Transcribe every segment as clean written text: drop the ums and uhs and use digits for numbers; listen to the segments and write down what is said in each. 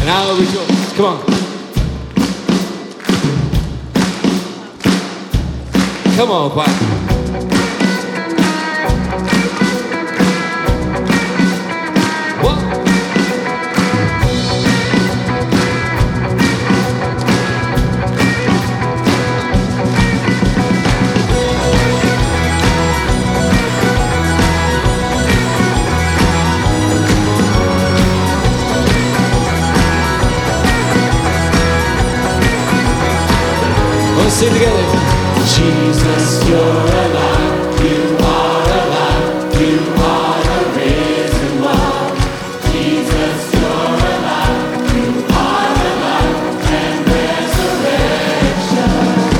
and I'll rejoice. Come on. Come on, choir. Let's sing together. Jesus, you're alive. You are alive. You are the risen one. Jesus, you're alive. You are alive and resurrection.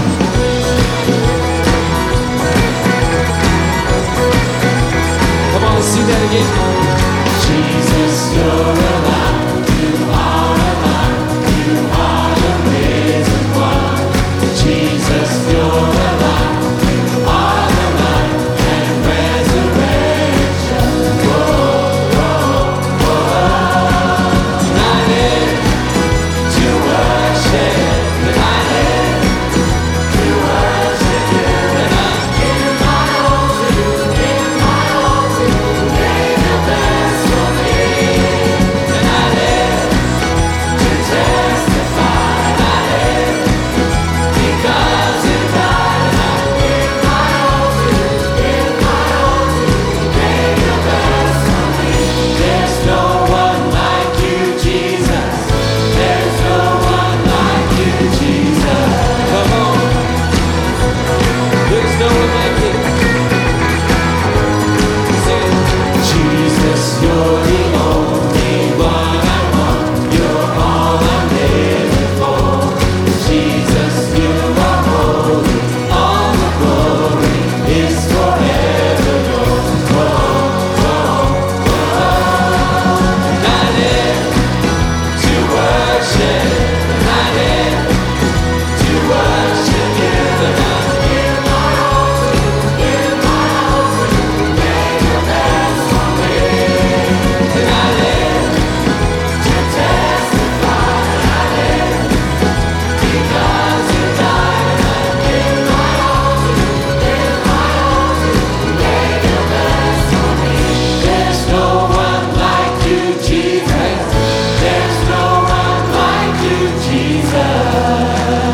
Come on, let's sing that again. Jesus, you're alive. You are alive. You are the risen one. Jesus, you're alive, you are the life and resurrection. Whoa, whoa, whoa. And I live to worship, and I live to worship you. And I give my all to you, give my all to you. Gave your best for me. And I live to testify, and I live because you died, and I give my all to you, give my all to you. Gave your best for me. There's no one like you, Jesus. There's no one like you, Jesus. Come on. There's no one like you. Say it. Jesus, you're the only one I want. You're all I'm living for. Jesus, you are holy. All the glory is forever yours. Whoa, whoa, whoa. And I live to worship, and I live to worship you. And I give my all to you, give my all to you. Gave your best for me. And I live to testify, and I live because you died, and I give my all to you, give my all to you. Gave your best for me. There's no one like you, Jesus. There's no one like you, Jesus.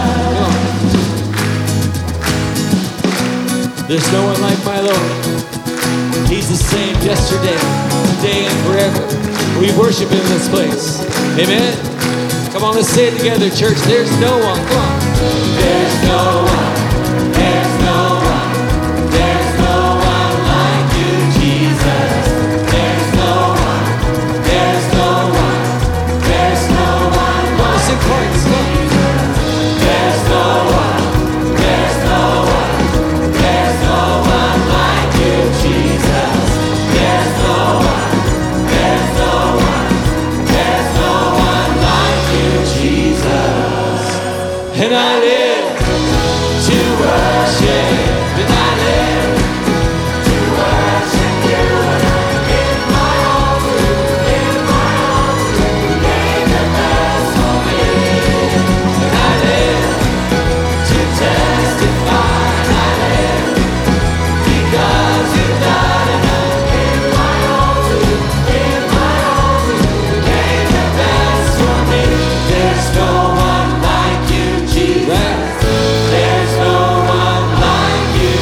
There's no one like my Lord. He's the same yesterday, today, and forever. We worship him in this place. Amen. Come on, let's say it together, church. There's no one. Come on. There's no one. There's no one. There's no one like you, Jesus. There's no one. There's no one. There's no one. Come on, sing chorus. Come on. There's no one. There's no one. There's no one like you, Jesus. There's no one. There's no one. There's no one like you, Jesus. And I live to worship, and I live to worship you. And I give my all to you, give my all to you. Gave the best for me. And I live to testify, and I live because you died, and I give my all to you, give my all to you. Gave the best for me. There's no one like you, Jesus. There's no one like you,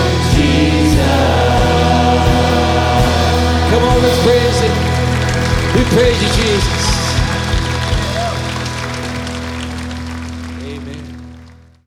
Jesus. Come on, let's praise him. We praise you, Jesus.